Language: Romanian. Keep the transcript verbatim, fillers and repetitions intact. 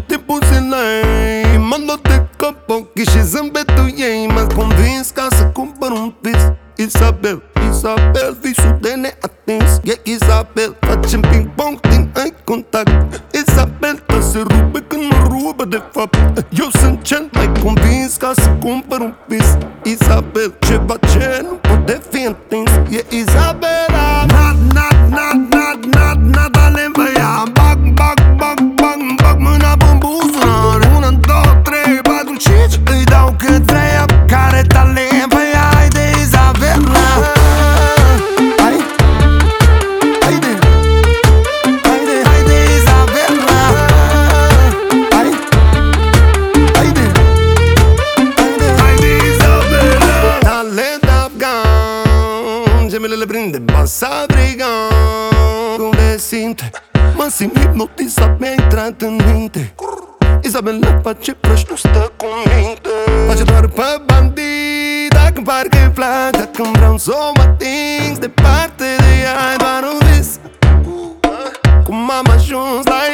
te puse în lei. M-am luat de cap ochii și zâmbetul ei m-a convins ca să cumpăr un vis. Isabel, Isabel, visul de neatins. E Isabel, facem ping-pong din eye contact. Isabel, tot se rupe când mă rupe de fapt. Eu sunt cel mai convins ca să cumpăr un vis. Isabel, ceva ce nu poate fi întins. E Isabela. Nad, nad, nad, nad, nad, nad, ale mă ia. Bag, bag, bag, bag, bag mâna pe buzunar. Una, două, trei, patru, cinci. Îi dau cât vrea, care talent pe ea. Haide Isabela. Hai, haide, haide, haide Isabela. Hai, haide, haide, haide Isabela. Talent afgan, gemelele prinde basa brigan. Cum le simte, mă simt hipnotizat, mi-a intrat în minte. Isabela face prăși, nu stă cu minte. Face doar pe bandit, dacă parcă-i plac. Dacă-mi vreau să o mă ating, departe de ea e doar un vis. Cum am ajuns la